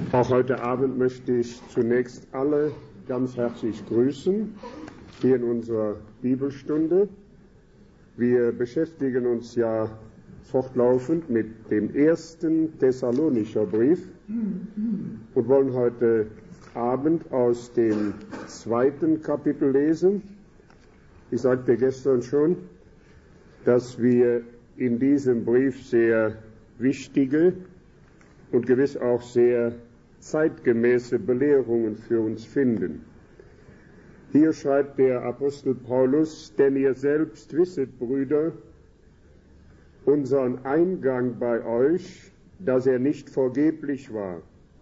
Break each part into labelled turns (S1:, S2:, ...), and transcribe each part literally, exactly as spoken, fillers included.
S1: Auch heute Abend möchte ich zunächst alle ganz herzlich grüßen, hier in unserer Bibelstunde. Wir beschäftigen uns ja fortlaufend mit dem ersten Thessalonischer Brief und wollen heute Abend aus dem zweiten Kapitel lesen. Ich sagte gestern schon, dass wir in diesem Brief sehr wichtige und gewiss auch sehr zeitgemäße Belehrungen für uns finden. Hier schreibt der Apostel Paulus: Denn ihr selbst wisset, Brüder, unseren Eingang bei euch, dass er nicht vergeblich war,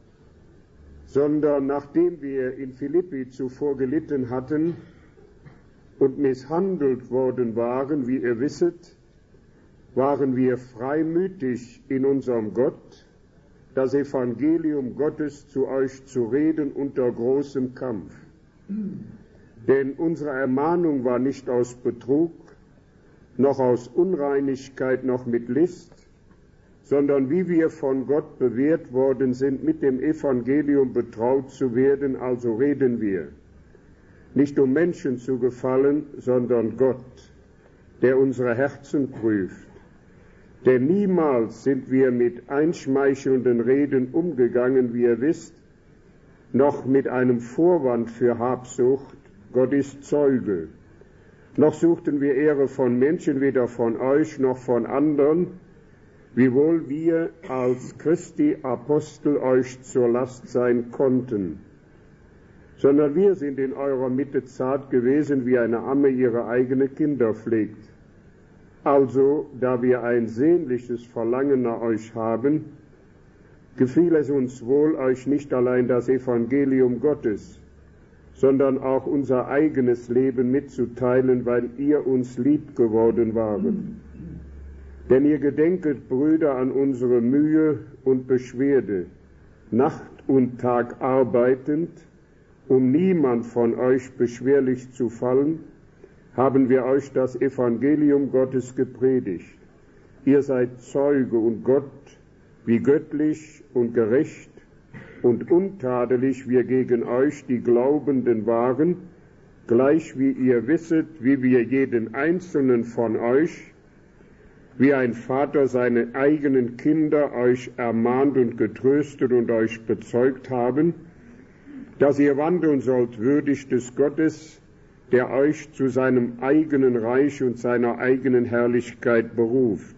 S1: sondern nachdem wir in Philippi zuvor gelitten hatten und misshandelt worden waren, wie ihr wisset, waren wir freimütig in unserem Gott, das Evangelium Gottes zu euch zu reden unter großem Kampf. Denn unsere Ermahnung war nicht aus Betrug, noch aus Unreinigkeit, noch mit List, sondern wie wir von Gott bewährt worden sind, mit dem Evangelium betraut zu werden, also reden wir. Nicht um Menschen zu gefallen, sondern Gott, der unsere Herzen prüft. Denn niemals sind wir mit einschmeichelnden Reden umgegangen, wie ihr wisst, noch mit einem Vorwand für Habsucht, Gott ist Zeuge. Noch suchten wir Ehre von Menschen, weder von euch noch von anderen, wiewohl wir als Christi Apostel euch zur Last sein konnten. Sondern wir sind in eurer Mitte zart gewesen, wie eine Amme ihre eigene Kinder pflegt. Also, da wir ein sehnliches Verlangen nach euch haben, gefiel es uns wohl, euch nicht allein das Evangelium Gottes, sondern auch unser eigenes Leben mitzuteilen, weil ihr uns lieb geworden waret. Denn ihr gedenket, Brüder, an unsere Mühe und Beschwerde, Nacht und Tag arbeitend, um niemand von euch beschwerlich zu fallen, haben wir euch das Evangelium Gottes gepredigt. Ihr seid Zeuge und Gott, wie göttlich und gerecht und untadelig wir gegen euch, die Glaubenden, waren, gleich wie ihr wisset, wie wir jeden einzelnen von euch, wie ein Vater seine eigenen Kinder, euch ermahnt und getröstet und euch bezeugt haben, dass ihr wandeln sollt würdig des Gottes, der euch zu seinem eigenen Reich und seiner eigenen Herrlichkeit beruft.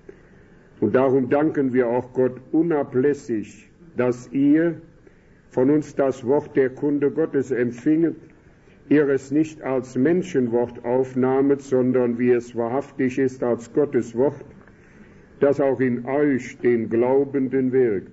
S1: Und darum danken wir auch Gott unablässig, dass ihr von uns das Wort der Kunde Gottes empfinget, ihr es nicht als Menschenwort aufnahmet, sondern wie es wahrhaftig ist als Gottes Wort, das auch in euch, den Glaubenden, wirkt.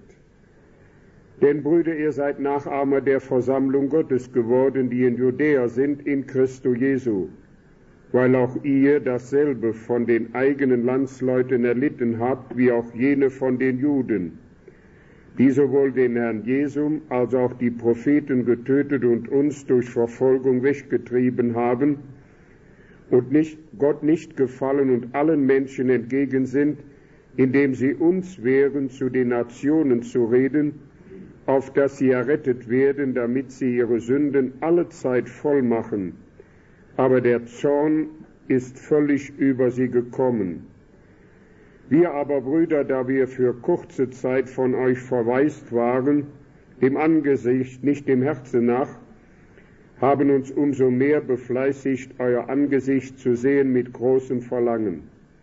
S1: Denn, Brüder, ihr seid Nachahmer der Versammlung Gottes geworden, die in Judäa sind, in Christo Jesu, weil auch ihr dasselbe von den eigenen Landsleuten erlitten habt, wie auch jene von den Juden, die sowohl den Herrn Jesum als auch die Propheten getötet und uns durch Verfolgung weggetrieben haben und nicht, Gott nicht gefallen und allen Menschen entgegen sind, indem sie uns wehren, zu den Nationen zu reden, auf dass sie errettet werden, damit sie ihre Sünden allezeit voll machen. Aber der Zorn ist völlig über sie gekommen. Wir aber, Brüder, da wir für kurze Zeit von euch verwaist waren, dem Angesicht, nicht dem Herzen nach, haben uns umso mehr befleißigt, euer Angesicht zu sehen mit großem Verlangen.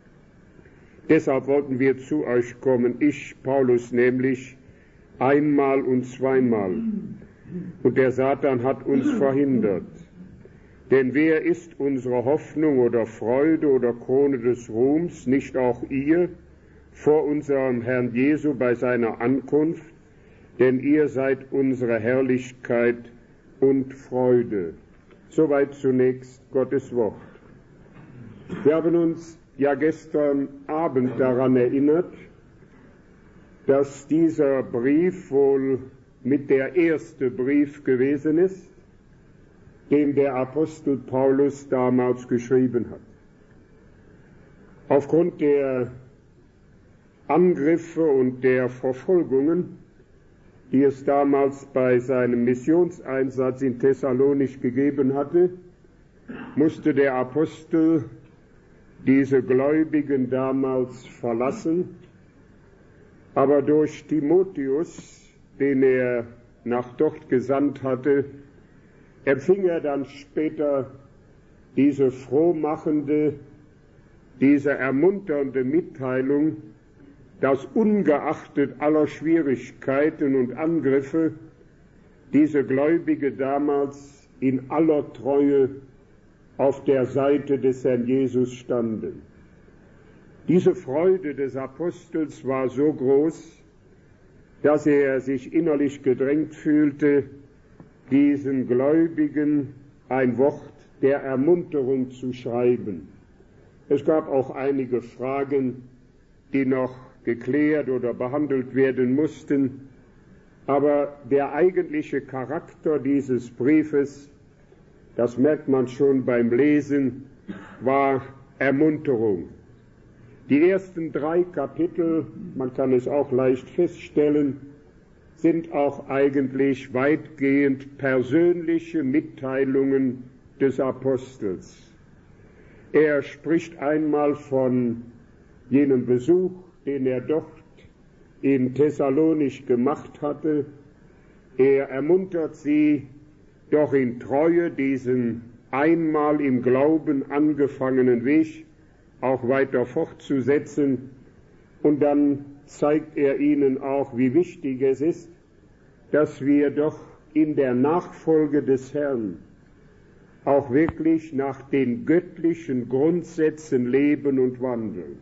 S1: Deshalb wollten wir zu euch kommen, ich, Paulus nämlich, einmal und zweimal. Und der Satan hat uns verhindert. Denn wer ist unsere Hoffnung oder Freude oder Krone des Ruhms, nicht auch ihr, vor unserem Herrn Jesu bei seiner Ankunft? Denn ihr seid unsere Herrlichkeit und Freude. Soweit zunächst Gottes Wort. Wir haben uns ja gestern Abend daran erinnert, dass dieser Brief wohl mit der erste Brief gewesen ist, den der Apostel Paulus damals geschrieben hat. Aufgrund der Angriffe und der Verfolgungen, die es damals bei seinem Missionseinsatz in Thessalonich gegeben hatte, musste der Apostel diese Gläubigen damals verlassen, aber durch Timotheus, den er nach dort gesandt hatte, empfing er dann später diese frohmachende, diese ermunternde Mitteilung, dass ungeachtet aller Schwierigkeiten und Angriffe diese Gläubige damals in aller Treue auf der Seite des Herrn Jesus standen. Diese Freude des Apostels war so groß, dass er sich innerlich gedrängt fühlte, diesen Gläubigen ein Wort der Ermunterung zu schreiben. Es gab auch einige Fragen, die noch geklärt oder behandelt werden mussten, aber der eigentliche Charakter dieses Briefes, das merkt man schon beim Lesen, war Ermunterung. Die ersten drei Kapitel, man kann es auch leicht feststellen, sind auch eigentlich weitgehend persönliche Mitteilungen des Apostels. Er spricht einmal von jenem Besuch, den er dort in Thessalonich gemacht hatte. Er ermuntert sie, doch in Treue diesen einmal im Glauben angefangenen Weg auch weiter fortzusetzen. Und dann zeigt er ihnen auch, wie wichtig es ist, dass wir doch in der Nachfolge des Herrn auch wirklich nach den göttlichen Grundsätzen leben und wandeln.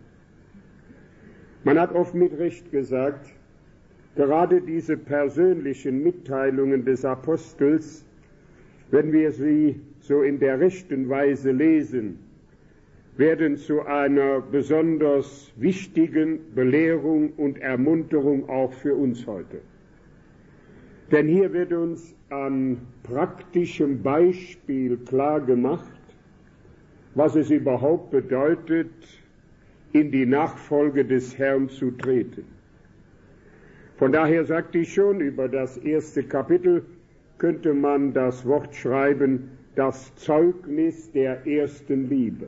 S1: Man hat oft mit Recht gesagt, gerade diese persönlichen Mitteilungen des Apostels, wenn wir sie so in der rechten Weise lesen, werden zu einer besonders wichtigen Belehrung und Ermunterung auch für uns heute. Denn hier wird uns an praktischem Beispiel klar gemacht, was es überhaupt bedeutet, in die Nachfolge des Herrn zu treten. Von daher sagte ich schon, über das erste Kapitel könnte man das Wort schreiben, das Zeugnis der ersten Liebe.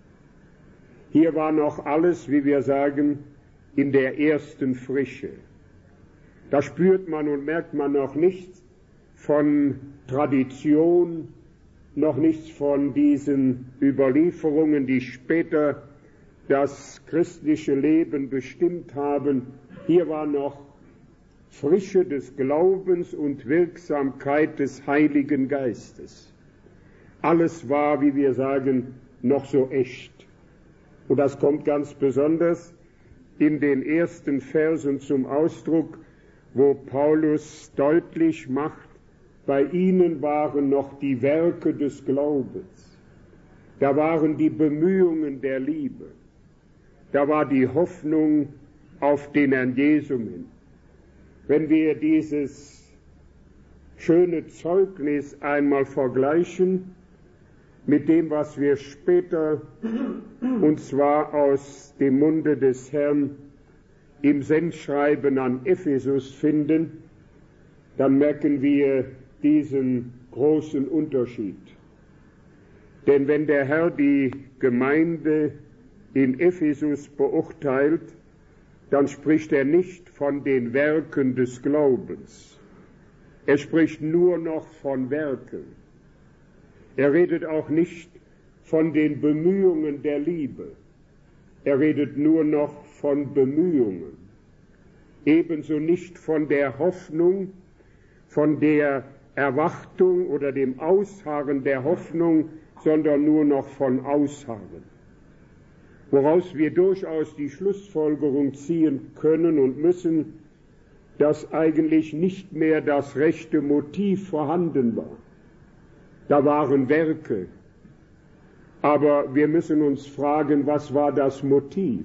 S1: Hier war noch alles, wie wir sagen, in der ersten Frische. Da spürt man und merkt man noch nichts von Tradition, noch nichts von diesen Überlieferungen, die später das christliche Leben bestimmt haben. Hier war noch Frische des Glaubens und Wirksamkeit des Heiligen Geistes. Alles war, wie wir sagen, noch so echt. Und das kommt ganz besonders in den ersten Versen zum Ausdruck, wo Paulus deutlich macht, bei ihnen waren noch die Werke des Glaubens, da waren die Bemühungen der Liebe, da war die Hoffnung auf den Herrn Jesu hin. Wenn wir dieses schöne Zeugnis einmal vergleichen mit dem, was wir später, und zwar aus dem Munde des Herrn, im Sendschreiben an Ephesus finden, dann merken wir diesen großen Unterschied. Denn wenn der Herr die Gemeinde in Ephesus beurteilt, dann spricht er nicht von den Werken des Glaubens. Er spricht nur noch von Werken. Er redet auch nicht von den Bemühungen der Liebe. Er redet nur noch von Bemühungen. Ebenso nicht von der Hoffnung, von der Erwartung oder dem Ausharren der Hoffnung, sondern nur noch von Ausharren. Woraus wir durchaus die Schlussfolgerung ziehen können und müssen, dass eigentlich nicht mehr das rechte Motiv vorhanden war. Da waren Werke, aber wir müssen uns fragen, was war das Motiv?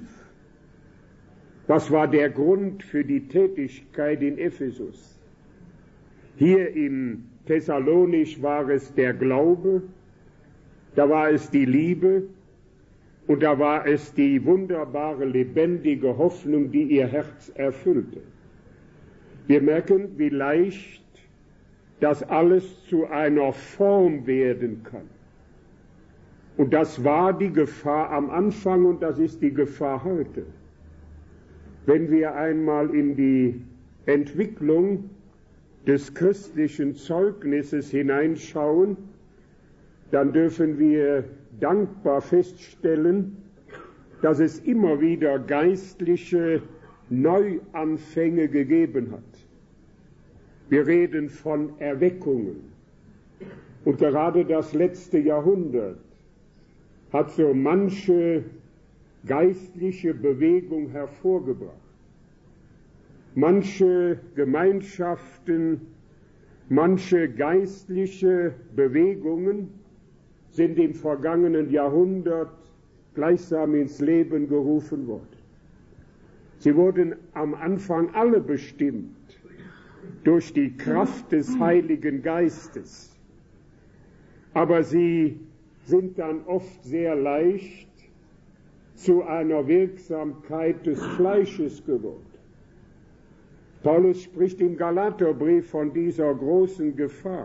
S1: Was war der Grund für die Tätigkeit in Ephesus? Hier in Thessalonich war es der Glaube, da war es die Liebe und da war es die wunderbare, lebendige Hoffnung, die ihr Herz erfüllte. Wir merken, wie leicht das alles zu einer Form werden kann. Und das war die Gefahr am Anfang und das ist die Gefahr heute. Wenn wir einmal in die Entwicklung des christlichen Zeugnisses hineinschauen, dann dürfen wir dankbar feststellen, dass es immer wieder geistliche Neuanfänge gegeben hat. Wir reden von Erweckungen. Und gerade das letzte Jahrhundert hat so manche geistliche Bewegung hervorgebracht. Manche Gemeinschaften, manche geistliche Bewegungen sind im vergangenen Jahrhundert gleichsam ins Leben gerufen worden. Sie wurden am Anfang alle bestimmt durch die Kraft des Heiligen Geistes. Aber sie sind dann oft sehr leicht zu einer Wirksamkeit des Fleisches geworden. Paulus spricht im Galaterbrief von dieser großen Gefahr,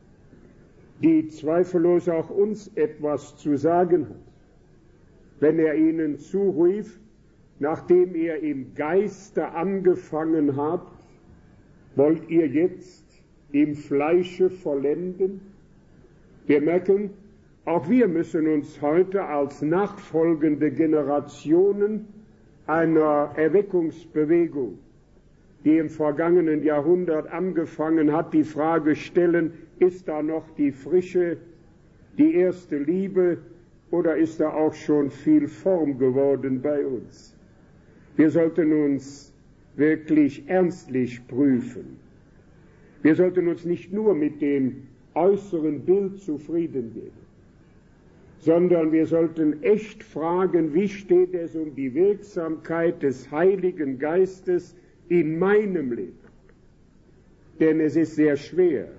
S1: die zweifellos auch uns etwas zu sagen hat, wenn er ihnen zurief, nachdem ihr im Geiste angefangen habt, wollt ihr jetzt im Fleische vollenden? Wir merken, auch wir müssen uns heute als nachfolgende Generationen einer Erweckungsbewegung, die im vergangenen Jahrhundert angefangen hat, die Frage stellen, ist da noch die Frische, die erste Liebe oder ist da auch schon viel Form geworden bei uns? Wir sollten uns wirklich ernstlich prüfen. Wir sollten uns nicht nur mit dem äußeren Bild zufrieden geben, sondern wir sollten echt fragen, wie steht es um die Wirksamkeit des Heiligen Geistes in meinem Leben? Denn es ist sehr schwer,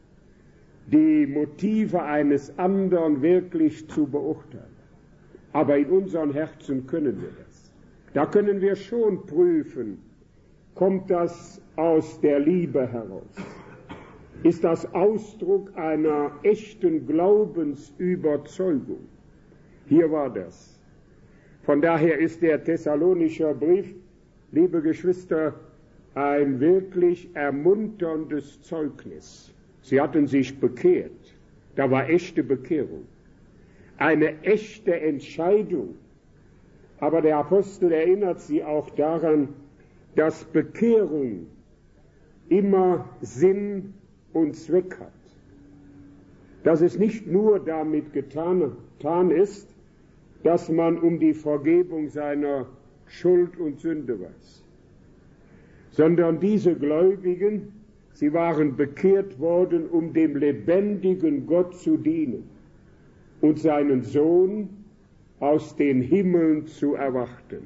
S1: die Motive eines anderen wirklich zu beurteilen. Aber in unseren Herzen können wir das. Da können wir schon prüfen, kommt das aus der Liebe heraus? Ist das Ausdruck einer echten Glaubensüberzeugung? Hier war das. Von daher ist der Thessalonischer Brief, liebe Geschwister, ein wirklich ermunterndes Zeugnis. Sie hatten sich bekehrt. Da war echte Bekehrung. Eine echte Entscheidung. Aber der Apostel erinnert sie auch daran, dass Bekehrung immer Sinn und Zweck hat. Dass es nicht nur damit getan, getan ist, dass man um die Vergebung seiner Schuld und Sünde weiß, sondern diese Gläubigen, sie waren bekehrt worden, um dem lebendigen Gott zu dienen und seinen Sohn aus den Himmeln zu erwarten.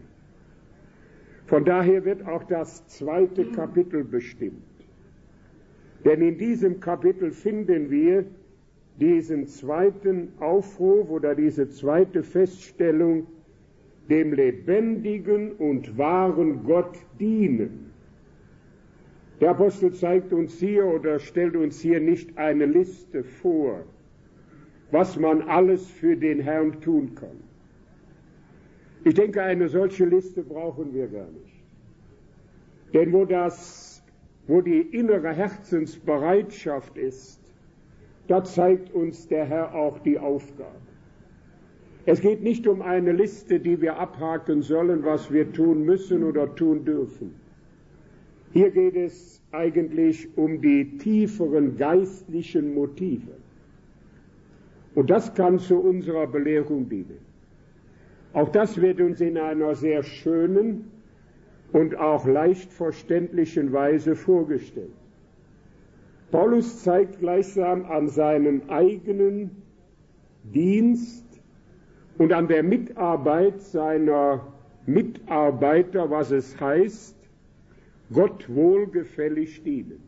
S1: Von daher wird auch das zweite Kapitel bestimmt. Denn in diesem Kapitel finden wir diesen zweiten Aufruf oder diese zweite Feststellung, dem lebendigen und wahren Gott dienen. Der Apostel zeigt uns hier oder stellt uns hier nicht eine Liste vor, was man alles für den Herrn tun kann. Ich denke, eine solche Liste brauchen wir gar nicht. Denn wo das, wo die innere Herzensbereitschaft ist, da zeigt uns der Herr auch die Aufgabe. Es geht nicht um eine Liste, die wir abhaken sollen, was wir tun müssen oder tun dürfen. Hier geht es eigentlich um die tieferen geistlichen Motive. Und das kann zu unserer Belehrung dienen. Auch das wird uns in einer sehr schönen und auch leicht verständlichen Weise vorgestellt. Paulus zeigt gleichsam an seinem eigenen Dienst und an der Mitarbeit seiner Mitarbeiter, was es heißt, Gott wohlgefällig dienen.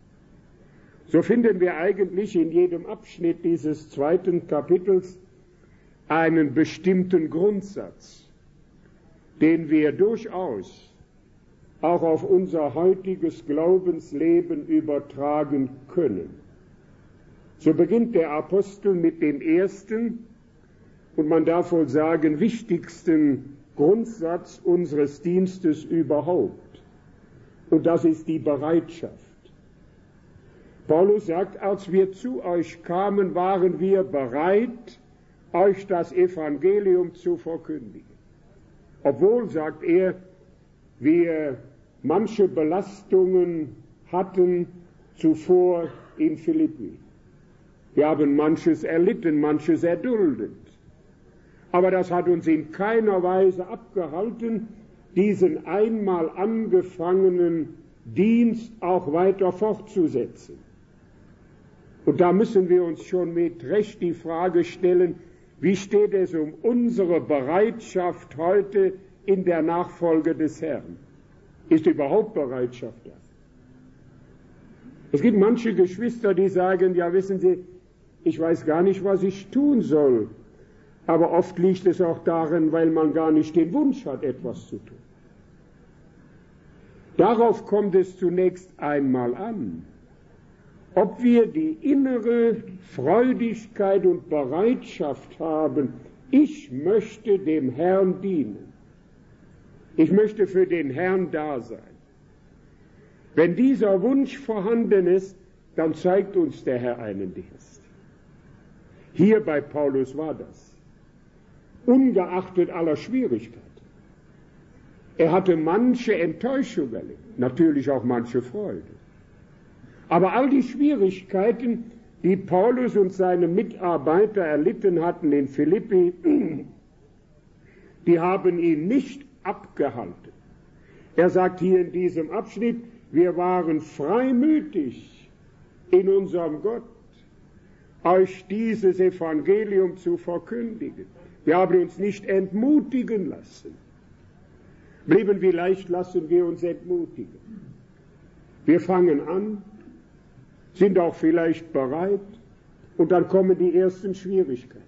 S1: So finden wir eigentlich in jedem Abschnitt dieses zweiten Kapitels einen bestimmten Grundsatz, den wir durchaus auch auf unser heutiges Glaubensleben übertragen können. So beginnt der Apostel mit dem ersten und man darf wohl sagen wichtigsten Grundsatz unseres Dienstes überhaupt. Und das ist die Bereitschaft. Paulus sagt, als wir zu euch kamen, waren wir bereit, euch das Evangelium zu verkündigen. Obwohl, sagt er, wir manche Belastungen hatten zuvor in Philippi. Wir haben manches erlitten, manches erduldet. Aber das hat uns in keiner Weise abgehalten, diesen einmal angefangenen Dienst auch weiter fortzusetzen. Und da müssen wir uns schon mit Recht die Frage stellen, wie steht es um unsere Bereitschaft heute in der Nachfolge des Herrn? Ist überhaupt Bereitschaft da? Es gibt manche Geschwister, die sagen, ja wissen Sie, ich weiß gar nicht, was ich tun soll. Aber oft liegt es auch darin, weil man gar nicht den Wunsch hat, etwas zu tun. Darauf kommt es zunächst einmal an, ob wir die innere Freudigkeit und Bereitschaft haben, ich möchte dem Herrn dienen. Ich möchte für den Herrn da sein. Wenn dieser Wunsch vorhanden ist, dann zeigt uns der Herr einen Dienst. Hier bei Paulus war das. Ungeachtet aller Schwierigkeiten. Er hatte manche Enttäuschung erlebt, natürlich auch manche Freude. Aber all die Schwierigkeiten, die Paulus und seine Mitarbeiter erlitten hatten in Philippi, die haben ihn nicht abgehalten. Er sagt hier in diesem Abschnitt, wir waren freimütig in unserem Gott, euch dieses Evangelium zu verkündigen. Wir haben uns nicht entmutigen lassen. Blieben wie leicht lassen wir uns entmutigen. Wir fangen an, sind auch vielleicht bereit und dann kommen die ersten Schwierigkeiten.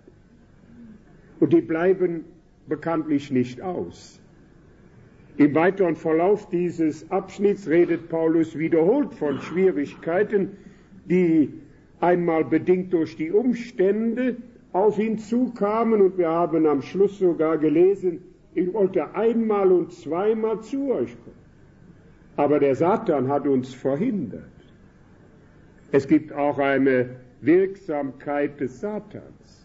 S1: Und die bleiben bekanntlich nicht aus. Im weiteren Verlauf dieses Abschnitts redet Paulus wiederholt von Schwierigkeiten, die einmal bedingt durch die Umstände auf ihn zukamen, und wir haben am Schluss sogar gelesen, ich wollte einmal und zweimal zu euch kommen. Aber der Satan hat uns verhindert. Es gibt auch eine Wirksamkeit des Satans,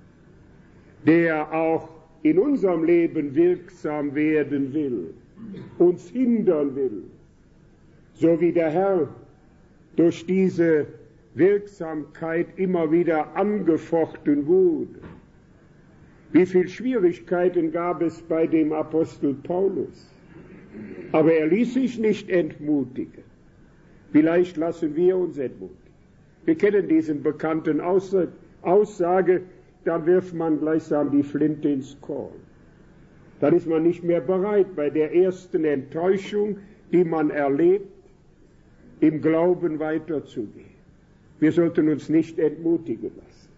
S1: der auch in unserem Leben wirksam werden will, uns hindern will, so wie der Herr durch diese Wirksamkeit immer wieder angefochten wurde. Wie viele Schwierigkeiten gab es bei dem Apostel Paulus? Aber er ließ sich nicht entmutigen. Vielleicht lassen wir uns entmutigen. Wir kennen diesen bekannten Aussage, da wirft man gleichsam die Flinte ins Korn. Dann ist man nicht mehr bereit, bei der ersten Enttäuschung, die man erlebt, im Glauben weiterzugehen. Wir sollten uns nicht entmutigen lassen.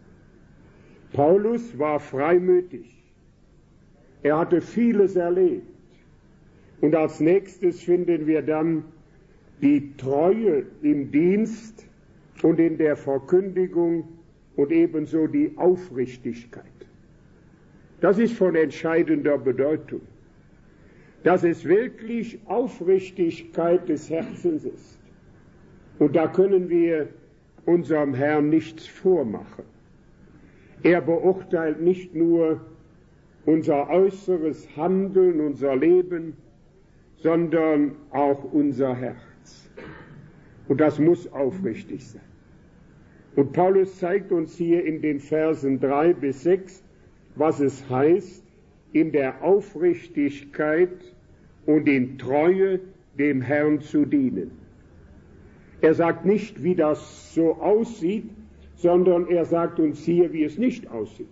S1: Paulus war freimütig. Er hatte vieles erlebt. Und als nächstes finden wir dann die Treue im Dienst und in der Verkündigung und ebenso die Aufrichtigkeit. Das ist von entscheidender Bedeutung, dass es wirklich Aufrichtigkeit des Herzens ist. Und da können wir unserem Herrn nichts vormachen. Er beurteilt nicht nur unser äußeres Handeln, unser Leben, sondern auch unser Herz. Und das muss aufrichtig sein. Und Paulus zeigt uns hier in den Versen drei bis sechs, was es heißt, in der Aufrichtigkeit und in Treue dem Herrn zu dienen. Er sagt nicht, wie das so aussieht, sondern er sagt uns hier, wie es nicht aussieht.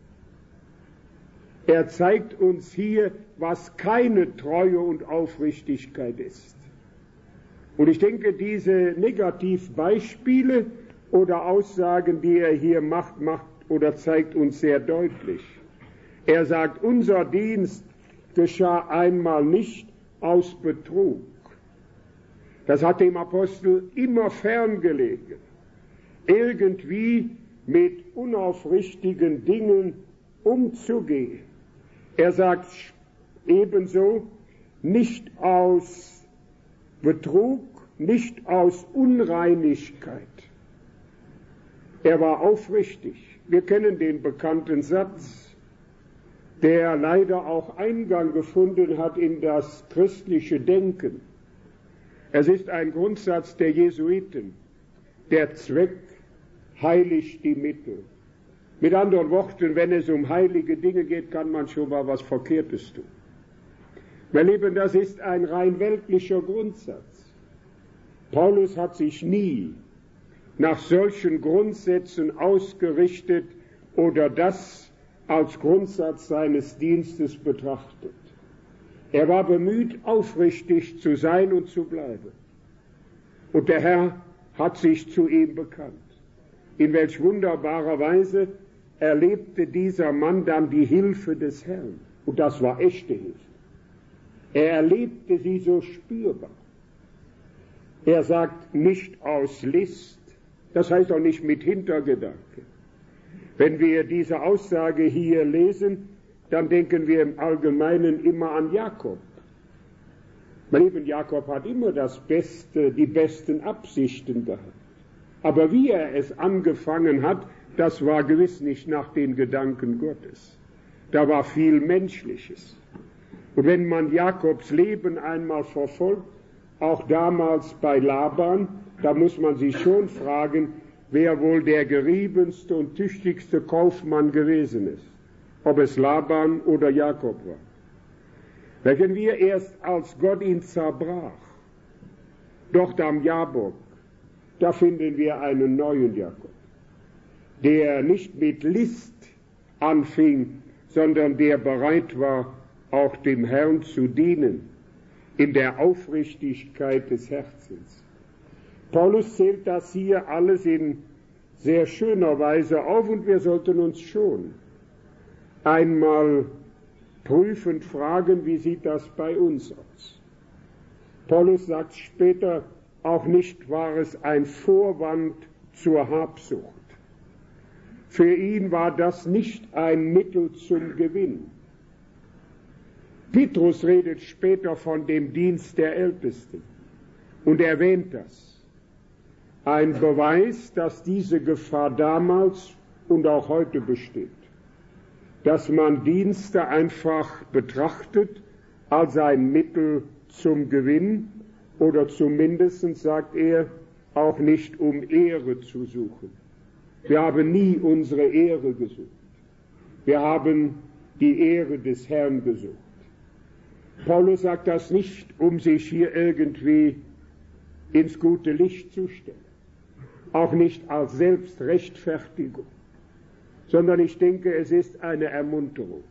S1: Er zeigt uns hier, was keine Treue und Aufrichtigkeit ist. Und ich denke, diese Negativbeispiele oder Aussagen, die er hier macht, macht oder zeigt uns sehr deutlich. Er sagt, unser Dienst geschah einmal nicht aus Betrug. Das hat dem Apostel immer ferngelegen, irgendwie mit unaufrichtigen Dingen umzugehen. Er sagt ebenso, nicht aus Betrug, nicht aus Unreinigkeit. Er war aufrichtig. Wir kennen den bekannten Satz, der leider auch Eingang gefunden hat in das christliche Denken. Es ist ein Grundsatz der Jesuiten. Der Zweck heiligt die Mittel. Mit anderen Worten, wenn es um heilige Dinge geht, kann man schon mal was Verkehrtes tun. Mein Lieben, das ist ein rein weltlicher Grundsatz. Paulus hat sich nie nach solchen Grundsätzen ausgerichtet oder das als Grundsatz seines Dienstes betrachtet. Er war bemüht, aufrichtig zu sein und zu bleiben. Und der Herr hat sich zu ihm bekannt. In welch wunderbarer Weise erlebte dieser Mann dann die Hilfe des Herrn. Und das war echte Hilfe. Er erlebte sie so spürbar. Er sagt, nicht aus List, das heißt auch nicht mit Hintergedanken. Wenn wir diese Aussage hier lesen, dann denken wir im Allgemeinen immer an Jakob. Mein lieber Jakob hat immer das Beste, die besten Absichten gehabt. Aber wie er es angefangen hat, das war gewiss nicht nach den Gedanken Gottes. Da war viel Menschliches. Und wenn man Jakobs Leben einmal verfolgt, auch damals bei Laban, da muss man sich schon fragen, wer wohl der geriebenste und tüchtigste Kaufmann gewesen ist. Ob es Laban oder Jakob war. Welchen wir erst, als Gott ihn zerbrach, dort am Jabok, da finden wir einen neuen Jakob, der nicht mit List anfing, sondern der bereit war, auch dem Herrn zu dienen, in der Aufrichtigkeit des Herzens. Paulus zählt das hier alles in sehr schöner Weise auf und wir sollten uns schon einmal prüfend fragen, wie sieht das bei uns aus? Paulus sagt später, auch nicht war es ein Vorwand zur Habsucht. Für ihn war das nicht ein Mittel zum Gewinn. Petrus redet später von dem Dienst der Ältesten und erwähnt das. Ein Beweis, dass diese Gefahr damals und auch heute besteht. Dass man Dienste einfach betrachtet als ein Mittel zum Gewinn oder zumindest, sagt er, auch nicht um Ehre zu suchen. Wir haben nie unsere Ehre gesucht. Wir haben die Ehre des Herrn gesucht. Paulus sagt das nicht, um sich hier irgendwie ins gute Licht zu stellen. Auch nicht als Selbstrechtfertigung, sondern ich denke, es ist eine Ermunterung.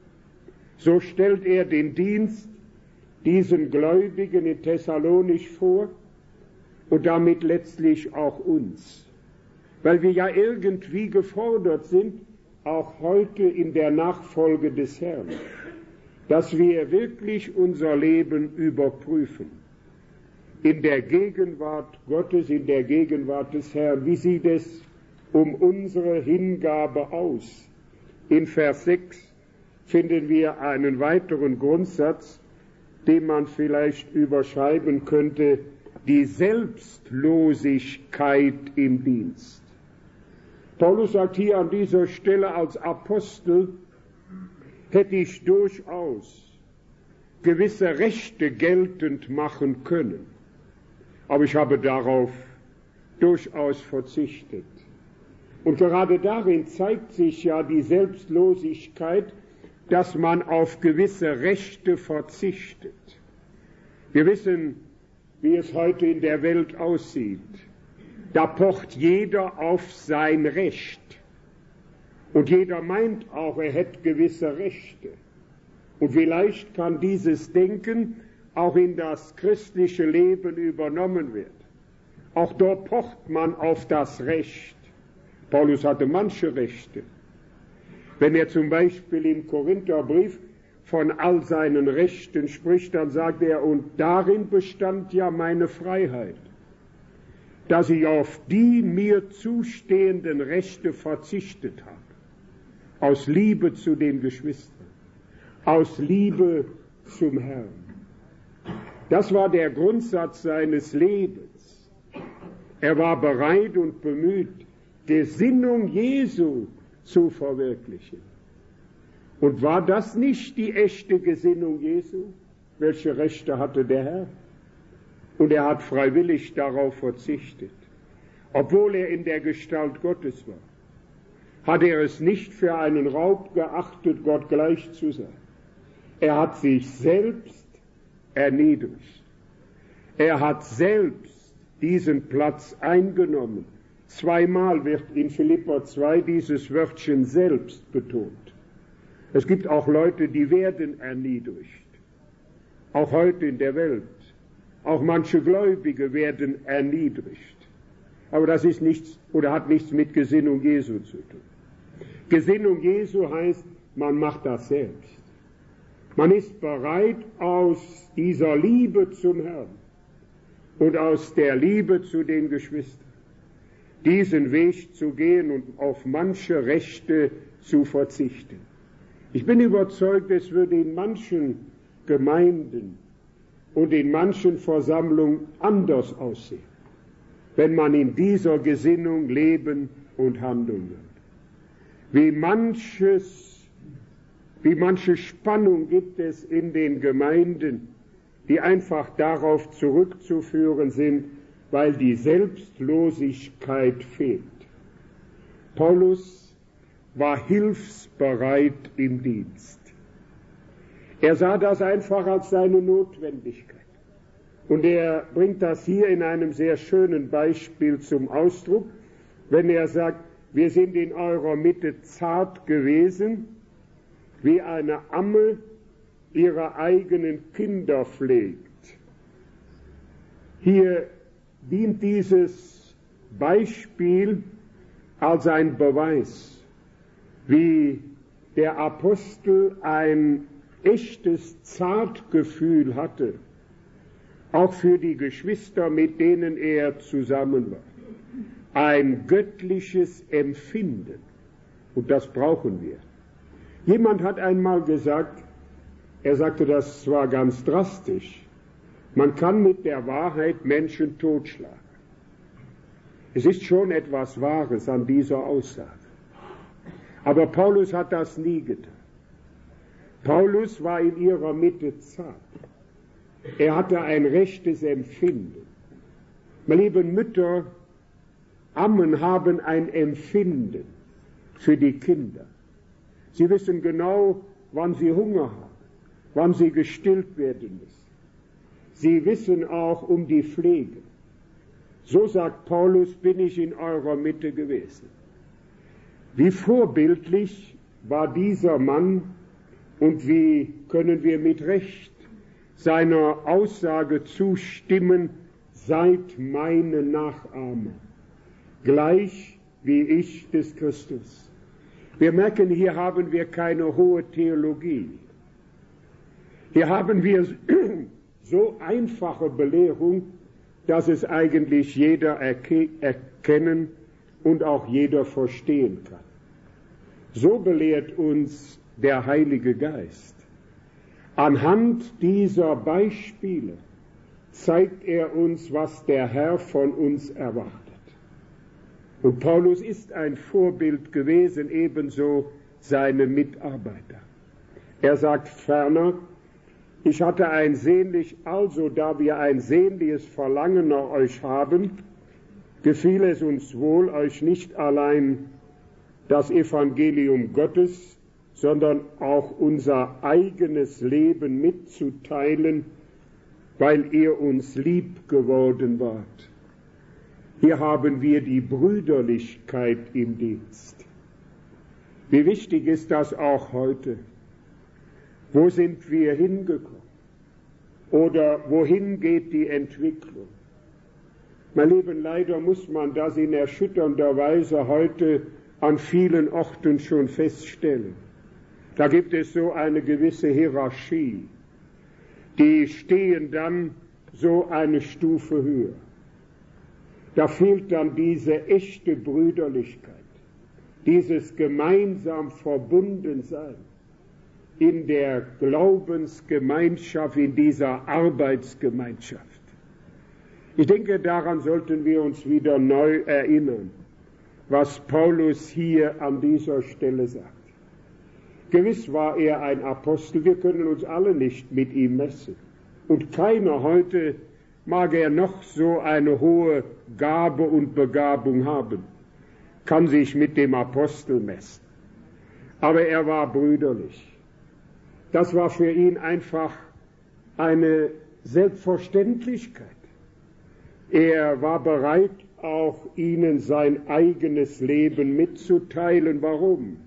S1: So stellt er den Dienst diesen Gläubigen in Thessalonich vor und damit letztlich auch uns, weil wir ja irgendwie gefordert sind, auch heute in der Nachfolge des Herrn, dass wir wirklich unser Leben überprüfen. In der Gegenwart Gottes, in der Gegenwart des Herrn. Wie sieht es um unsere Hingabe aus? In Vers sechs finden wir einen weiteren Grundsatz, den man vielleicht überschreiben könnte, die Selbstlosigkeit im Dienst. Paulus sagt hier an dieser Stelle, als Apostel hätte ich durchaus gewisse Rechte geltend machen können. Aber ich habe darauf durchaus verzichtet. Und gerade darin zeigt sich ja die Selbstlosigkeit, dass man auf gewisse Rechte verzichtet. Wir wissen, wie es heute in der Welt aussieht. Da pocht jeder auf sein Recht. Und jeder meint auch, er hätte gewisse Rechte. Und vielleicht kann dieses Denken auch in das christliche Leben übernommen werden. Auch dort pocht man auf das Recht. Paulus hatte manche Rechte. Wenn er zum Beispiel im Korintherbrief von all seinen Rechten spricht, dann sagt er, und darin bestand ja meine Freiheit, dass ich auf die mir zustehenden Rechte verzichtet habe, aus Liebe zu den Geschwistern, aus Liebe zum Herrn. Das war der Grundsatz seines Lebens. Er war bereit und bemüht, Gesinnung Jesu zu verwirklichen. Und war das nicht die echte Gesinnung Jesu? Welche Rechte hatte der Herr? Und er hat freiwillig darauf verzichtet. Obwohl er in der Gestalt Gottes war, hat er es nicht für einen Raub geachtet, Gott gleich zu sein. Er hat sich selbst erniedrigt. Er hat selbst diesen Platz eingenommen. Zweimal wird in Philipper zwei dieses Wörtchen selbst betont. Es gibt auch Leute, die werden erniedrigt. Auch heute in der Welt. Auch manche Gläubige werden erniedrigt. Aber das ist nichts oder hat nichts mit Gesinnung Jesu zu tun. Gesinnung Jesu heißt, man macht das selbst. Man ist bereit, aus dieser Liebe zum Herrn und aus der Liebe zu den Geschwistern diesen Weg zu gehen und auf manche Rechte zu verzichten. Ich bin überzeugt, es würde in manchen Gemeinden und in manchen Versammlungen anders aussehen, wenn man in dieser Gesinnung leben und handeln würde. Wie manches, wie manche Spannung gibt es in den Gemeinden, die einfach darauf zurückzuführen sind, weil die Selbstlosigkeit fehlt. Paulus war hilfsbereit im Dienst. Er sah das einfach als seine Notwendigkeit. Und er bringt das hier in einem sehr schönen Beispiel zum Ausdruck, wenn er sagt, wir sind in eurer Mitte zart gewesen, wie eine Amme ihre eigenen Kinder pflegt. Hier dient dieses Beispiel als ein Beweis, wie der Apostel ein echtes Zartgefühl hatte, auch für die Geschwister, mit denen er zusammen war. Ein göttliches Empfinden. Und das brauchen wir. Jemand hat einmal gesagt, er sagte das zwar ganz drastisch, man kann mit der Wahrheit Menschen totschlagen. Es ist schon etwas Wahres an dieser Aussage. Aber Paulus hat das nie getan. Paulus war in ihrer Mitte zart. Er hatte ein rechtes Empfinden. Meine lieben Mütter, Ammen haben ein Empfinden für die Kinder. Sie wissen genau, wann sie Hunger haben, wann sie gestillt werden müssen. Sie wissen auch um die Pflege. So sagt Paulus, bin ich in eurer Mitte gewesen. Wie vorbildlich war dieser Mann und wie können wir mit Recht seiner Aussage zustimmen, seid meine Nachahmer, gleich wie ich des Christus. Wir merken, hier haben wir keine hohe Theologie. Hier haben wir so einfache Belehrung, dass es eigentlich jeder erke- erkennen und auch jeder verstehen kann. So belehrt uns der Heilige Geist. Anhand dieser Beispiele zeigt er uns, was der Herr von uns erwartet. Und Paulus ist ein Vorbild gewesen, ebenso seine Mitarbeiter. Er sagt ferner, ich hatte ein sehnlich, also da wir ein sehnliches Verlangen nach euch haben, gefiel es uns wohl, euch nicht allein das Evangelium Gottes, sondern auch unser eigenes Leben mitzuteilen, weil ihr uns lieb geworden wart. Hier haben wir die Brüderlichkeit im Dienst. Wie wichtig ist das auch heute? Wo sind wir hingekommen? Oder wohin geht die Entwicklung? Mein Lieben, leider muss man das in erschütternder Weise heute an vielen Orten schon feststellen. Da gibt es so eine gewisse Hierarchie. Die stehen dann so eine Stufe höher. Da fehlt dann diese echte Brüderlichkeit, dieses gemeinsam Verbundensein in der Glaubensgemeinschaft, in dieser Arbeitsgemeinschaft. Ich denke, daran sollten wir uns wieder neu erinnern, was Paulus hier an dieser Stelle sagt. Gewiss war er ein Apostel, wir können uns alle nicht mit ihm messen. Und keiner heute, mag er noch so eine hohe Gabe und Begabung haben, kann sich mit dem Apostel messen. Aber er war brüderlich. Das war für ihn einfach eine Selbstverständlichkeit. Er war bereit, auch ihnen sein eigenes Leben mitzuteilen. Warum?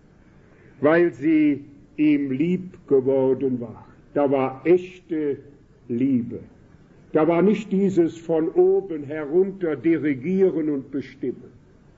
S1: Weil sie ihm lieb geworden war. Da war echte Liebe. Da war nicht dieses von oben herunter dirigieren und bestimmen.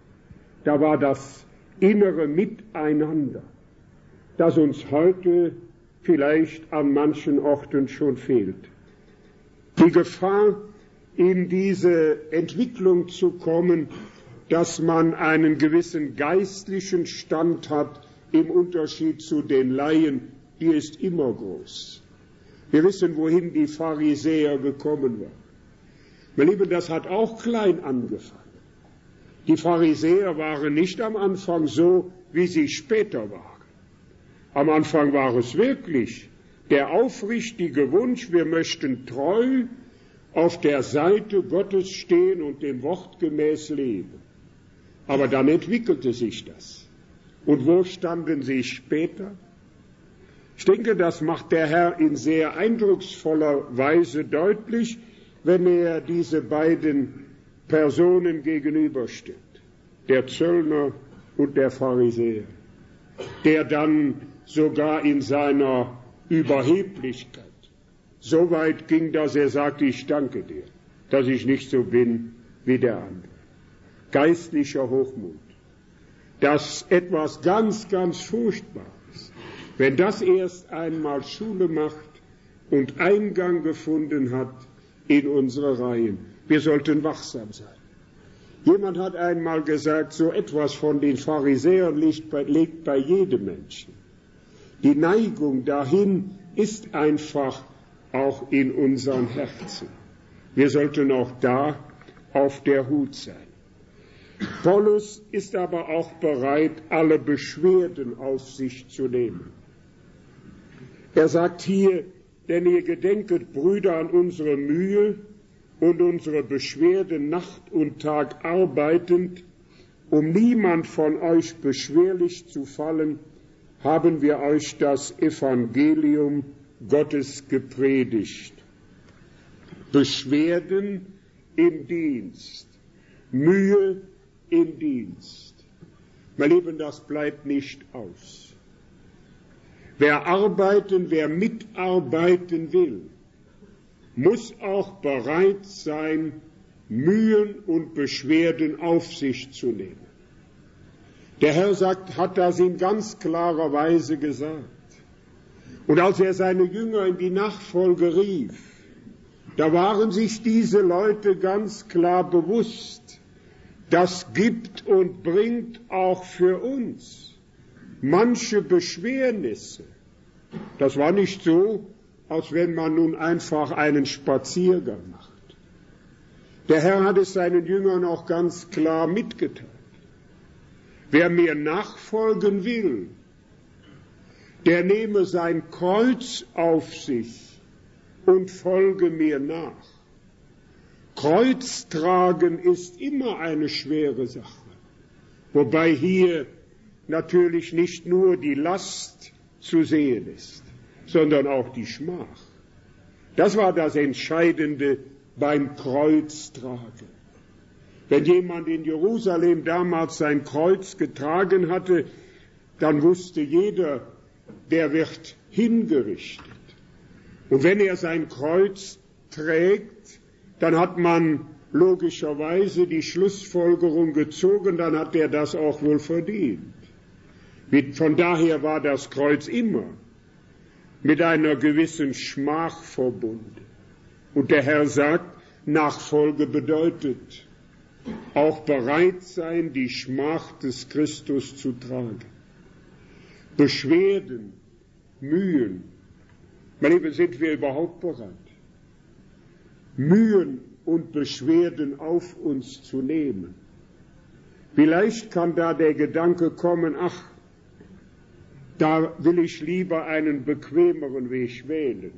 S1: Da war das innere Miteinander, das uns heute vielleicht an manchen Orten schon fehlt. Die Gefahr, in diese Entwicklung zu kommen, dass man einen gewissen geistlichen Stand hat, im Unterschied zu den Laien, die ist immer groß. Wir wissen, wohin die Pharisäer gekommen waren. Meine Lieben, das hat auch klein angefangen. Die Pharisäer waren nicht am Anfang so, wie sie später waren. Am Anfang war es wirklich der aufrichtige Wunsch, wir möchten treu auf der Seite Gottes stehen und dem Wort gemäß leben. Aber dann entwickelte sich das. Und wo standen sie später? Ich denke, das macht der Herr in sehr eindrucksvoller Weise deutlich, wenn er diese beiden Personen gegenüberstellt, der Zöllner und der Pharisäer, der dann sogar in seiner Überheblichkeit so weit ging, dass er sagte, ich danke dir, dass ich nicht so bin wie der andere. Geistlicher Hochmut, das etwas ganz, ganz Furchtbares. Wenn das erst einmal Schule macht und Eingang gefunden hat in unsere Reihen, wir sollten wachsam sein. Jemand hat einmal gesagt, so etwas von den Pharisäern liegt bei, liegt bei jedem Menschen. Die Neigung dahin ist einfach auch in unseren Herzen. Wir sollten auch da auf der Hut sein. Paulus ist aber auch bereit, alle Beschwerden auf sich zu nehmen. Er sagt hier, denn ihr gedenket, Brüder, an unsere Mühe und unsere Beschwerden Nacht und Tag arbeitend, um niemand von euch beschwerlich zu fallen, haben wir euch das Evangelium Gottes gepredigt. Beschwerden im Dienst, Mühe im Dienst. Mein Lieben, das bleibt nicht aus. Wer arbeiten, wer mitarbeiten will, muss auch bereit sein, Mühen und Beschwerden auf sich zu nehmen. Der Herr sagt, hat das in ganz klarer Weise gesagt. Und als er seine Jünger in die Nachfolge rief, da waren sich diese Leute ganz klar bewusst, das gibt und bringt auch für uns manche Beschwernisse. Das war nicht so, als wenn man nun einfach einen Spaziergang macht. Der Herr hat es seinen Jüngern auch ganz klar mitgeteilt. Wer mir nachfolgen will, der nehme sein Kreuz auf sich und folge mir nach. Kreuz tragen ist immer eine schwere Sache, wobei hier natürlich nicht nur die Last zu sehen ist, sondern auch die Schmach. Das war das Entscheidende beim Kreuztragen. Wenn jemand in Jerusalem damals sein Kreuz getragen hatte, dann wusste jeder, der wird hingerichtet. Und wenn er sein Kreuz trägt, dann hat man logischerweise die Schlussfolgerung gezogen, dann hat er das auch wohl verdient. Von daher war das Kreuz immer mit einer gewissen Schmach verbunden. Und der Herr sagt, Nachfolge bedeutet auch bereit sein, die Schmach des Christus zu tragen. Beschwerden, Mühen. Meine Lieben, sind wir überhaupt bereit, Mühen und Beschwerden auf uns zu nehmen? Vielleicht kann da der Gedanke kommen, ach, da will ich lieber einen bequemeren Weg wählen.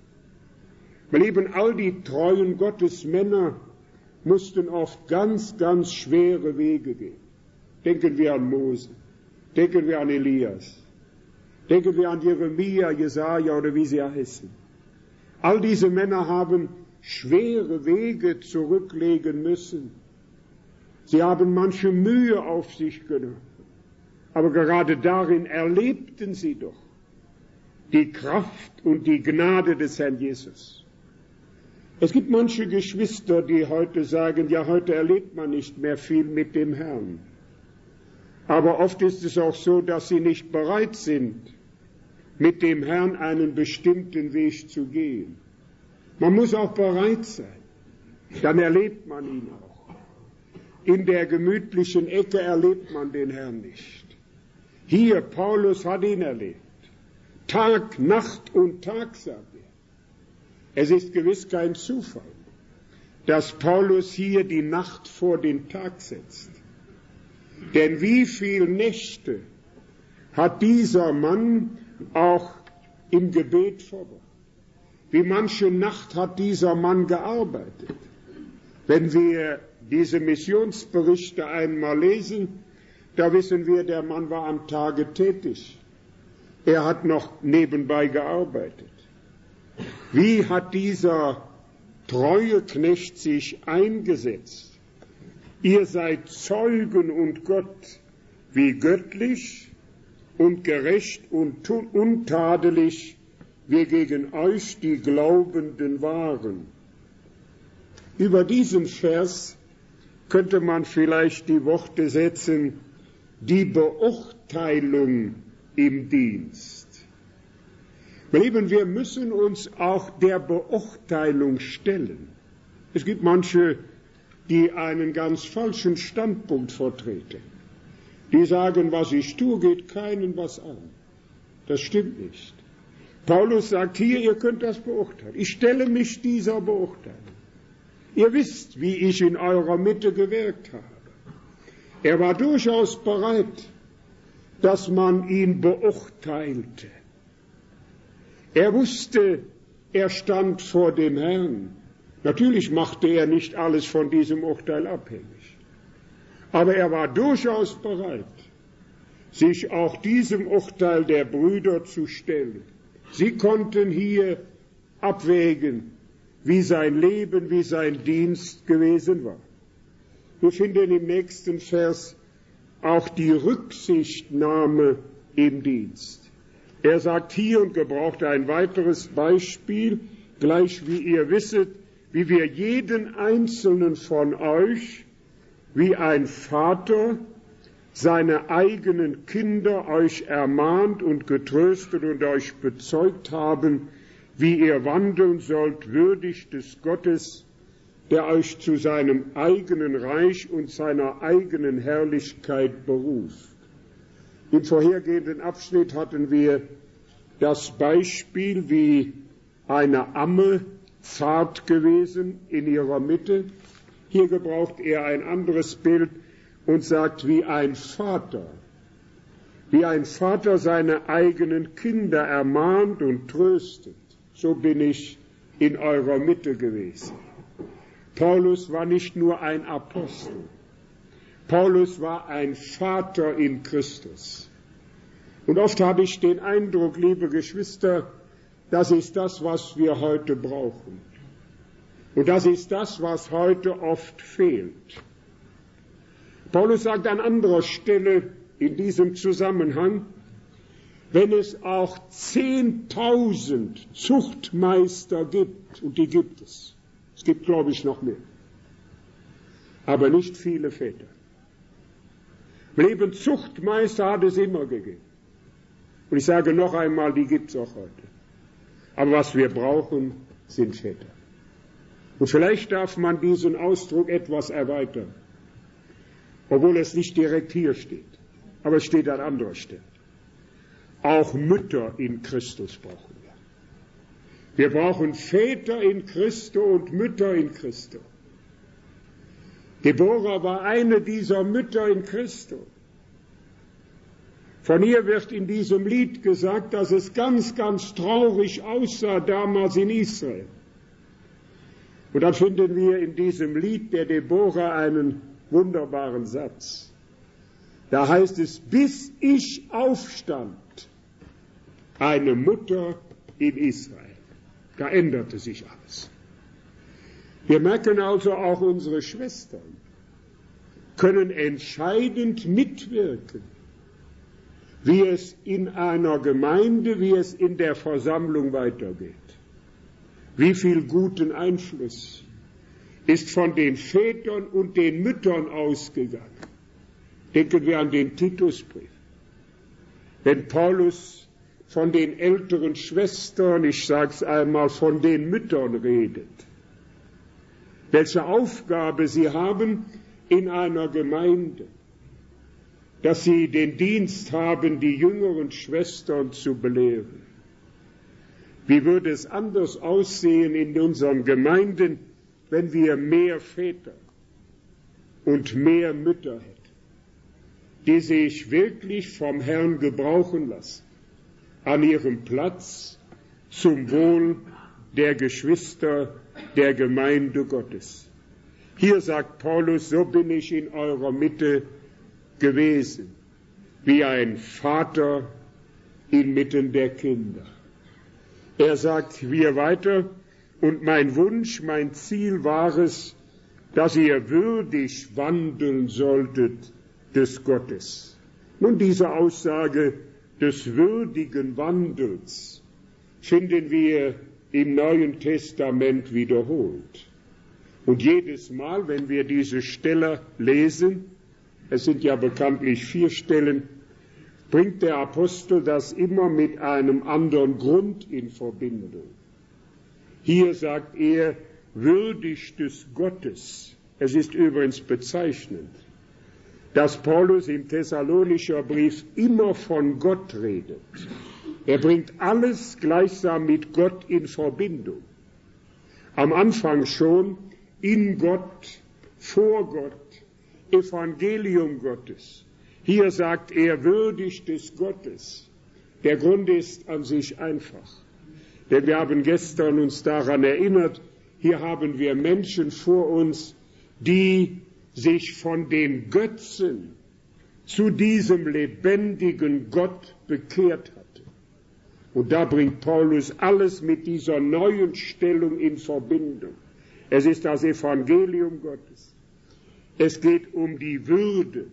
S1: Meine Lieben, all die treuen Gottesmänner mussten oft ganz, ganz schwere Wege gehen. Denken wir an Mose, denken wir an Elias, denken wir an Jeremia, Jesaja oder wie sie heißen. All diese Männer haben schwere Wege zurücklegen müssen. Sie haben manche Mühe auf sich genommen. Aber gerade darin erlebten sie doch die Kraft und die Gnade des Herrn Jesus. Es gibt manche Geschwister, die heute sagen, ja, heute erlebt man nicht mehr viel mit dem Herrn. Aber oft ist es auch so, dass sie nicht bereit sind, mit dem Herrn einen bestimmten Weg zu gehen. Man muss auch bereit sein. Dann erlebt man ihn auch. In der gemütlichen Ecke erlebt man den Herrn nicht. Hier, Paulus hat ihn erlebt. Tag, Nacht und Tag, sagt er. Es ist gewiss kein Zufall, dass Paulus hier die Nacht vor den Tag setzt. Denn wie viele Nächte hat dieser Mann auch im Gebet verbracht? Wie manche Nacht hat dieser Mann gearbeitet? Wenn wir diese Missionsberichte einmal lesen, da wissen wir, der Mann war am Tage tätig. Er hat noch nebenbei gearbeitet. Wie hat dieser treue Knecht sich eingesetzt? Ihr seid Zeugen und Gott, wie göttlich und gerecht und untadelig wir gegen euch die Glaubenden waren. Über diesen Vers könnte man vielleicht die Worte setzen, die Beurteilung im Dienst. Meine Lieben, wir müssen uns auch der Beurteilung stellen. Es gibt manche, die einen ganz falschen Standpunkt vertreten. Die sagen, was ich tue, geht keinen was an. Das stimmt nicht. Paulus sagt hier, ihr könnt das beurteilen. Ich stelle mich dieser Beurteilung. Ihr wisst, wie ich in eurer Mitte gewirkt habe. Er war durchaus bereit, dass man ihn beurteilte. Er wusste, er stand vor dem Herrn. Natürlich machte er nicht alles von diesem Urteil abhängig. Aber er war durchaus bereit, sich auch diesem Urteil der Brüder zu stellen. Sie konnten hier abwägen, wie sein Leben, wie sein Dienst gewesen war. Wir finden im nächsten Vers auch die Rücksichtnahme im Dienst. Er sagt hier und gebraucht ein weiteres Beispiel, gleich wie ihr wisset, wie wir jeden einzelnen von euch, wie ein Vater, seine eigenen Kinder euch ermahnt und getröstet und euch bezeugt haben, wie ihr wandeln sollt, würdig des Gottes, der euch zu seinem eigenen Reich und seiner eigenen Herrlichkeit beruft. Im vorhergehenden Abschnitt hatten wir das Beispiel, wie eine Amme zart gewesen in ihrer Mitte. Hier gebraucht er ein anderes Bild und sagt, wie ein Vater, wie ein Vater seine eigenen Kinder ermahnt und tröstet. So bin ich in eurer Mitte gewesen. Paulus war nicht nur ein Apostel. Paulus war ein Vater in Christus. Und oft habe ich den Eindruck, liebe Geschwister, das ist das, was wir heute brauchen. Und das ist das, was heute oft fehlt. Paulus sagt an anderer Stelle in diesem Zusammenhang, wenn es auch zehntausend Zuchtmeister gibt, und die gibt es, es gibt, glaube ich, noch mehr, aber nicht viele Väter. Im Leben Zuchtmeister hat es immer gegeben. Und ich sage noch einmal, die gibt es auch heute. Aber was wir brauchen, sind Väter. Und vielleicht darf man diesen Ausdruck etwas erweitern, obwohl es nicht direkt hier steht, aber es steht an anderer Stelle. Auch Mütter in Christus brauchen wir. Wir brauchen Väter in Christo und Mütter in Christo. Deborah war eine dieser Mütter in Christo. Von ihr wird in diesem Lied gesagt, dass es ganz, ganz traurig aussah damals in Israel. Und dann finden wir in diesem Lied der Deborah einen wunderbaren Satz. Da heißt es, bis ich aufstand, eine Mutter in Israel. Da änderte sich alles. Wir merken also, auch unsere Schwestern können entscheidend mitwirken, wie es in einer Gemeinde, wie es in der Versammlung weitergeht. Wie viel guten Einfluss ist von den Vätern und den Müttern ausgegangen. Denken wir an den Titusbrief. Wenn Paulus von den älteren Schwestern, ich sage es einmal, von den Müttern redet, welche Aufgabe sie haben in einer Gemeinde, dass sie den Dienst haben, die jüngeren Schwestern zu belehren. Wie würde es anders aussehen in unseren Gemeinden, wenn wir mehr Väter und mehr Mütter hätten, die sich wirklich vom Herrn gebrauchen lassen, an ihrem Platz zum Wohl der Geschwister der Gemeinde Gottes. Hier sagt Paulus, so bin ich in eurer Mitte gewesen, wie ein Vater inmitten der Kinder. Er sagt hier weiter, und mein Wunsch, mein Ziel war es, dass ihr würdig wandeln solltet des Gottes. Nun, diese Aussage des würdigen Wandels finden wir im Neuen Testament wiederholt. Und jedes Mal, wenn wir diese Stelle lesen, es sind ja bekanntlich vier Stellen, bringt der Apostel das immer mit einem anderen Grund in Verbindung. Hier sagt er, würdig des Gottes. Es ist übrigens bezeichnend, dass Paulus im Thessalonischer Brief immer von Gott redet. Er bringt alles gleichsam mit Gott in Verbindung. Am Anfang schon in Gott, vor Gott, Evangelium Gottes. Hier sagt er, würdig des Gottes. Der Grund ist an sich einfach. Denn wir haben gestern uns daran erinnert, hier haben wir Menschen vor uns, die sich von den Götzen zu diesem lebendigen Gott bekehrt hatten. Und da bringt Paulus alles mit dieser neuen Stellung in Verbindung. Es ist das Evangelium Gottes. Es geht um die Würde,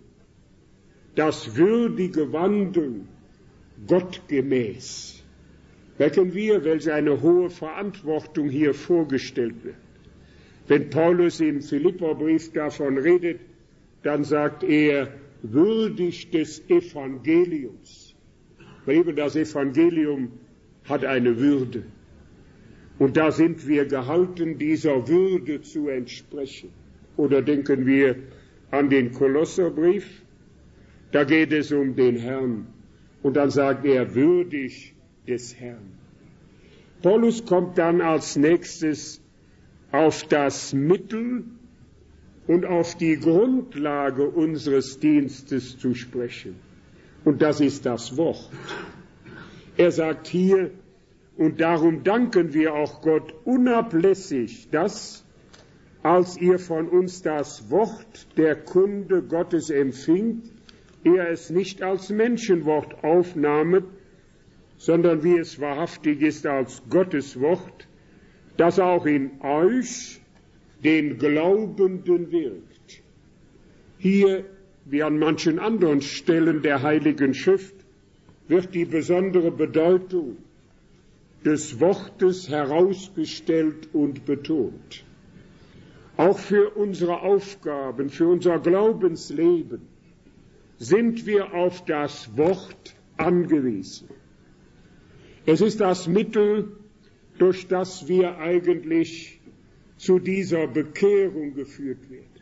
S1: das würdige Wandeln gottgemäß. Merken wir, welche eine hohe Verantwortung hier vorgestellt wird. Wenn Paulus im Philipperbrief davon redet, dann sagt er, würdig des Evangeliums. Weil eben das Evangelium hat eine Würde. Und da sind wir gehalten, dieser Würde zu entsprechen. Oder denken wir an den Kolosserbrief, da geht es um den Herrn. Und dann sagt er, würdig des Herrn. Paulus kommt dann als nächstes auf das Mittel und auf die Grundlage unseres Dienstes zu sprechen. Und das ist das Wort. Er sagt hier, und darum danken wir auch Gott unablässig, dass, als ihr von uns das Wort der Kunde Gottes empfingt, ihr es nicht als Menschenwort aufnahmet, sondern wie es wahrhaftig ist als Gottes Wort, das auch in euch, den Glaubenden, wirkt. Hier, wie an manchen anderen Stellen der Heiligen Schrift, wird die besondere Bedeutung des Wortes herausgestellt und betont. Auch für unsere Aufgaben, für unser Glaubensleben sind wir auf das Wort angewiesen. Es ist das Mittel, durch das wir eigentlich zu dieser Bekehrung geführt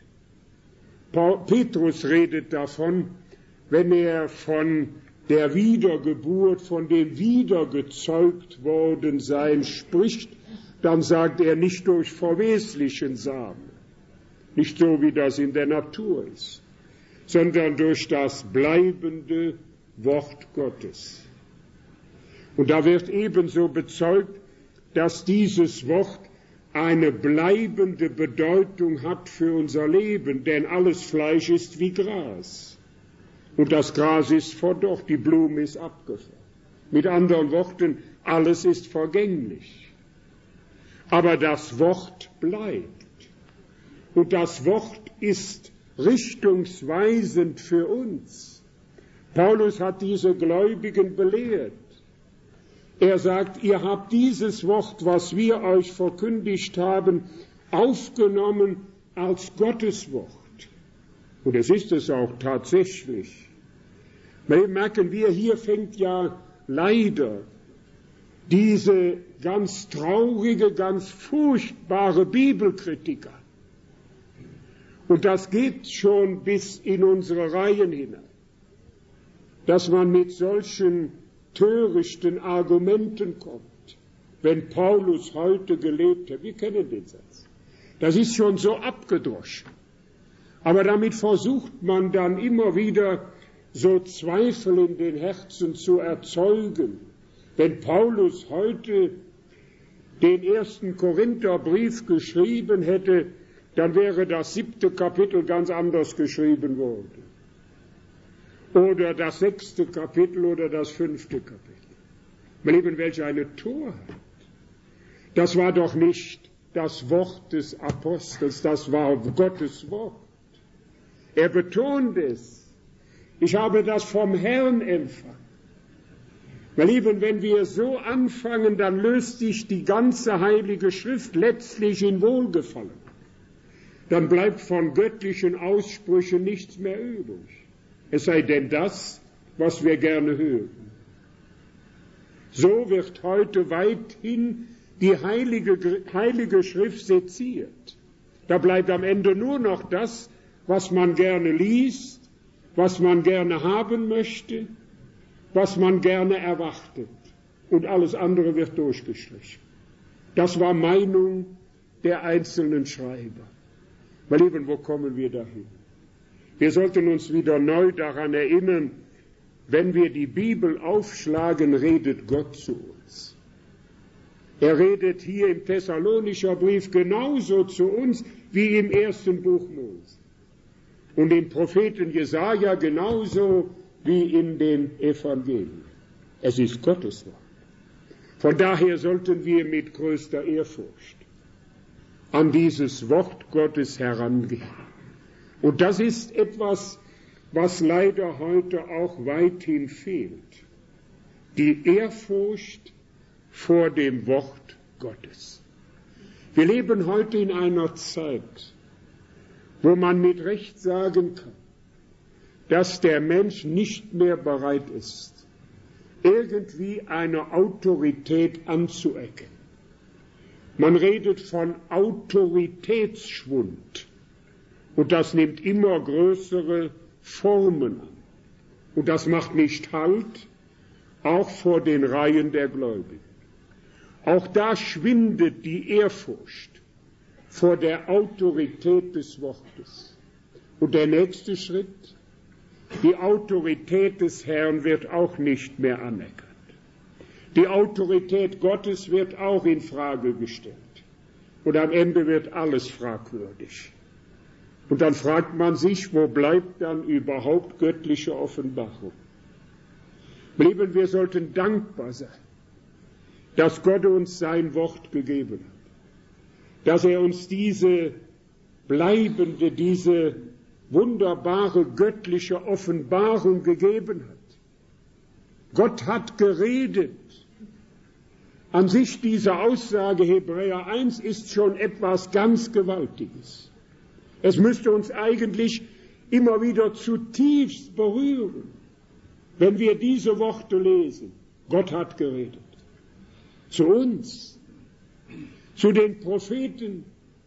S1: werden. Petrus redet davon, wenn er von der Wiedergeburt, von dem wiedergezeugt worden sein spricht, dann sagt er nicht durch verweslichen Samen, nicht so wie das in der Natur ist, sondern durch das bleibende Wort Gottes. Und da wird ebenso bezeugt, dass dieses Wort eine bleibende Bedeutung hat für unser Leben, denn alles Fleisch ist wie Gras. Und das Gras ist verdorrt, die Blume ist abgefallen. Mit anderen Worten, alles ist vergänglich. Aber das Wort bleibt. Und das Wort ist richtungsweisend für uns. Paulus hat diese Gläubigen belehrt. Er sagt, ihr habt dieses Wort, was wir euch verkündigt haben, aufgenommen als Gottes Wort. Und es ist es auch tatsächlich. Merken wir, hier fängt ja leider diese ganz traurige, ganz furchtbare Bibelkritik an. Und das geht schon bis in unsere Reihen hinein, dass man mit solchen törichten Argumenten kommt, wenn Paulus heute gelebt hat. Wir kennen den Satz. Das ist schon so abgedroschen. Aber damit versucht man dann immer wieder so Zweifel in den Herzen zu erzeugen. Wenn Paulus heute den ersten Korintherbrief geschrieben hätte, dann wäre das siebte Kapitel ganz anders geschrieben worden. Oder das sechste Kapitel oder das fünfte Kapitel. Mein Lieben, welch eine Torheit. Das war doch nicht das Wort des Apostels, das war Gottes Wort. Er betont es. Ich habe das vom Herrn empfangen. Mein Lieben, wenn wir so anfangen, dann löst sich die ganze Heilige Schrift letztlich in Wohlgefallen. Dann bleibt von göttlichen Aussprüchen nichts mehr übrig. Es sei denn das, was wir gerne hören. So wird heute weithin die Heilige, Heilige Schrift seziert. Da bleibt am Ende nur noch das, was man gerne liest, was man gerne haben möchte, was man gerne erwartet. Und alles andere wird durchgestrichen. Das war Meinung der einzelnen Schreiber. Mein Lieben, wo kommen wir dahin? Wir sollten uns wieder neu daran erinnern, wenn wir die Bibel aufschlagen, redet Gott zu uns. Er redet hier im Thessalonischer Brief genauso zu uns wie im ersten Buch Mose. Und im Propheten Jesaja genauso wie in den Evangelien. Es ist Gottes Wort. Von daher sollten wir mit größter Ehrfurcht an dieses Wort Gottes herangehen. Und das ist etwas, was leider heute auch weithin fehlt. Die Ehrfurcht vor dem Wort Gottes. Wir leben heute in einer Zeit, wo man mit Recht sagen kann, dass der Mensch nicht mehr bereit ist, irgendwie eine Autorität anzuerkennen. Man redet von Autoritätsschwund. Und das nimmt immer größere Formen an. Und das macht nicht Halt, auch vor den Reihen der Gläubigen. Auch da schwindet die Ehrfurcht vor der Autorität des Wortes. Und der nächste Schritt, die Autorität des Herrn wird auch nicht mehr anerkannt. Die Autorität Gottes wird auch in Frage gestellt. Und am Ende wird alles fragwürdig. Und dann fragt man sich, wo bleibt dann überhaupt göttliche Offenbarung? Lieben, wir sollten dankbar sein, dass Gott uns sein Wort gegeben hat, dass er uns diese bleibende, diese wunderbare göttliche Offenbarung gegeben hat. Gott hat geredet. An sich diese Aussage Hebräer eins ist schon etwas ganz Gewaltiges. Es müsste uns eigentlich immer wieder zutiefst berühren, wenn wir diese Worte lesen. Gott hat geredet. Zu uns, zu den Propheten,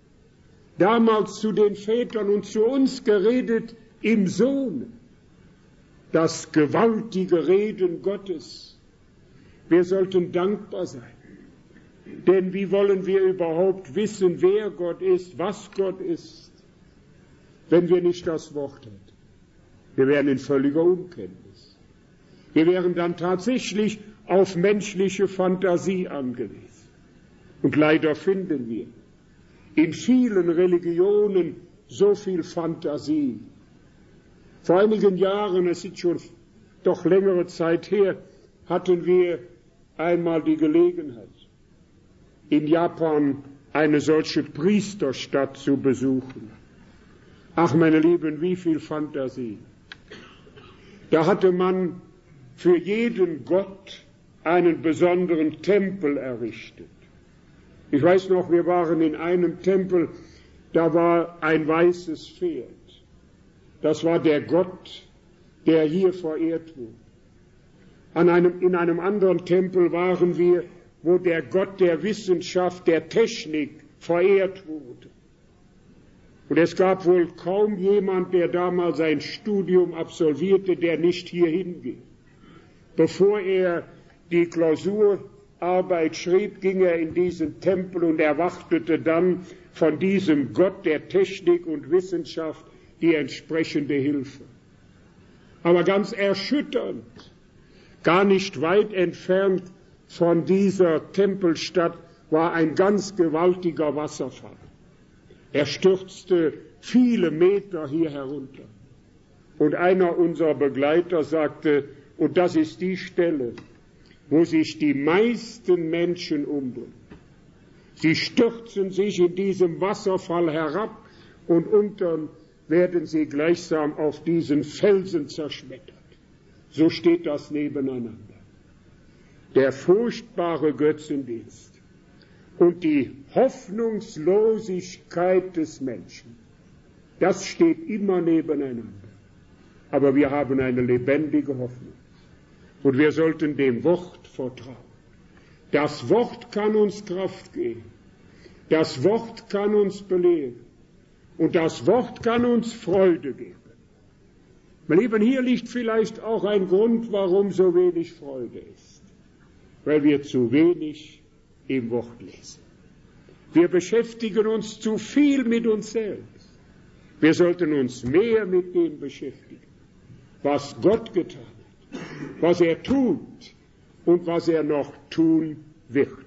S1: damals zu den Vätern und zu uns geredet im Sohn. Das gewaltige Reden Gottes. Wir sollten dankbar sein. Denn wie wollen wir überhaupt wissen, wer Gott ist, was Gott ist, wenn wir nicht das Wort hätten? Wir wären in völliger Unkenntnis. Wir wären dann tatsächlich auf menschliche Fantasie angewiesen. Und leider finden wir in vielen Religionen so viel Fantasie. Vor einigen Jahren, es ist schon doch längere Zeit her, hatten wir einmal die Gelegenheit, in Japan eine solche Priesterstadt zu besuchen. Ach, meine Lieben, wie viel Fantasie. Da hatte man für jeden Gott einen besonderen Tempel errichtet. Ich weiß noch, wir waren in einem Tempel, da war ein weißes Pferd. Das war der Gott, der hier verehrt wurde. An einem, in einem anderen Tempel waren wir, wo der Gott der Wissenschaft, der Technik verehrt wurde. Und es gab wohl kaum jemand, der damals ein Studium absolvierte, der nicht hier hinging. Bevor er die Klausurarbeit schrieb, ging er in diesen Tempel und erwartete dann von diesem Gott der Technik und Wissenschaft die entsprechende Hilfe. Aber ganz erschütternd, gar nicht weit entfernt von dieser Tempelstadt war ein ganz gewaltiger Wasserfall. Er stürzte viele Meter hier herunter. Und einer unserer Begleiter sagte, und das ist die Stelle, wo sich die meisten Menschen umbringen. Sie stürzen sich in diesem Wasserfall herab und unten werden sie gleichsam auf diesen Felsen zerschmettert. So steht das nebeneinander. Der furchtbare Götzendienst und die Hoffnungslosigkeit des Menschen, das steht immer nebeneinander. Aber wir haben eine lebendige Hoffnung und wir sollten dem Wort vertrauen. Das Wort kann uns Kraft geben, das Wort kann uns belehren und das Wort kann uns Freude geben. Meine Lieben, hier liegt vielleicht auch ein Grund, warum so wenig Freude ist. Weil wir zu wenig im Wort lesen. Wir beschäftigen uns zu viel mit uns selbst. Wir sollten uns mehr mit dem beschäftigen, was Gott getan hat, was er tut und was er noch tun wird.